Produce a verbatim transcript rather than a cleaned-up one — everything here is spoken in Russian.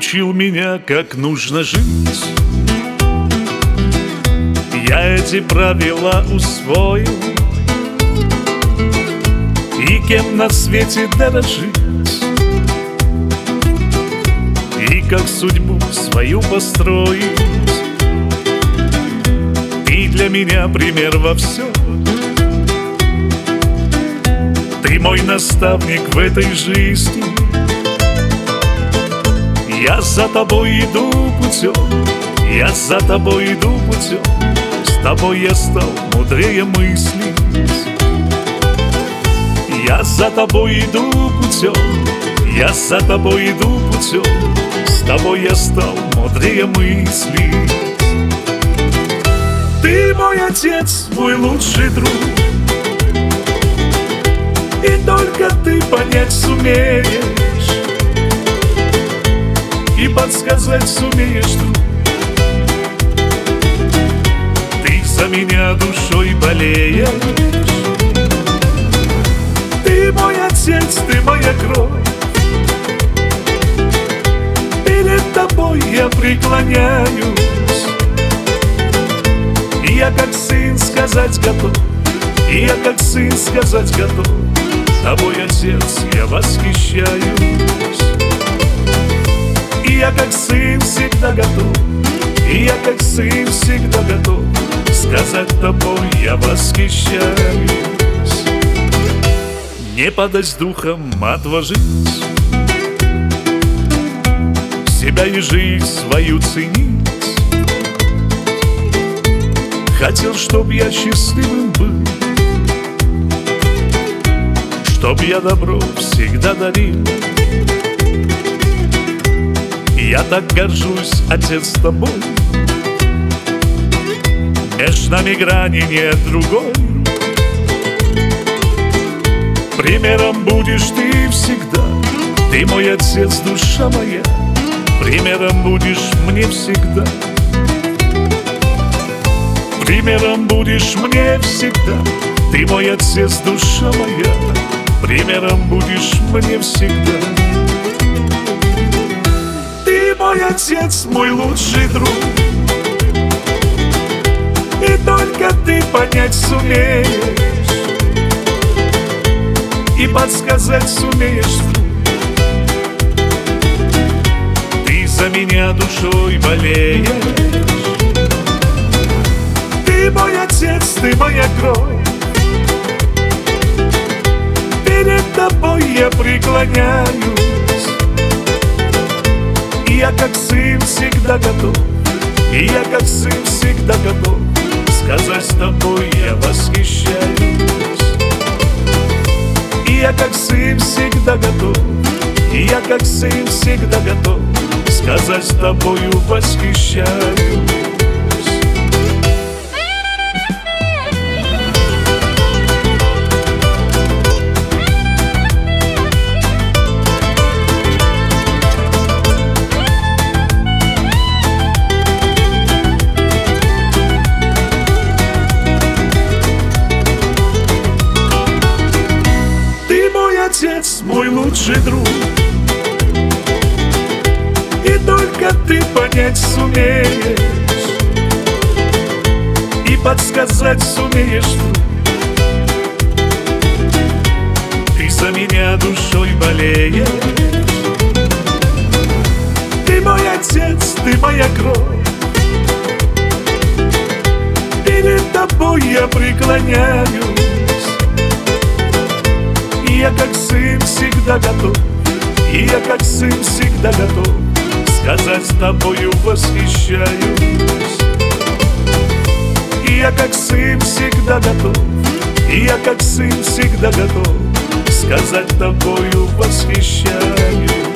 учил меня, как нужно жить. Я эти правила усвоил, и кем на свете дорожить, и как судьбу свою построить. Ты для меня пример во всем, ты мой наставник в этой жизни. Я за тобой иду путем, я за тобой иду путем. С тобой я стал мудрее мыслить. Я за тобой иду путем, я за тобой иду путем. С тобой я стал мудрее мыслить. Ты мой отец, мой лучший друг, и только ты понять сумеешь, и подсказать сумеешь, друг. Ты за меня душой болеешь. Ты мой отец, ты моя кровь. Перед тобой я преклоняюсь. И я как сын сказать готов, и я как сын сказать готов. Тобой, отец, я восхищаюсь. И я как сын всегда готов, и я как сын всегда готов сказать тобой я восхищаюсь. Не падать духом, отложить себя и жизнь свою ценить. Хотел, чтоб я счастливым был, чтоб я добро всегда дарил. Я так горжусь, отец, тобой. Между нами грани нет другой. Примером будешь ты всегда. Ты мой отец, душа моя. Примером будешь мне всегда. Примером будешь мне всегда. Ты мой отец, душа моя. Примером будешь мне всегда. Ты мой отец, мой лучший друг, и только ты понять сумеешь, и подсказать сумеешь, друг. Ты за меня душой болеешь. Ты мой отец, ты моя кровь. Перед тобой я преклоняюсь. И я как сын всегда готов, и я как сын всегда готов сказать с тобой я восхищаюсь. И я как сын всегда готов, и я как сын всегда готов сказать с тобою восхищаюсь. Отец, мой лучший друг, и только ты понять сумеешь, и подсказать сумеешь, друг. Ты за меня душой болеешь. Ты мой отец, ты моя кровь. Перед тобой я преклоняюсь. И я как сын всегда готов, и я как сын всегда готов сказать с тобою восхищаюсь. И я как сын всегда готов, и я как сын всегда готов сказать тобою восхищаюсь.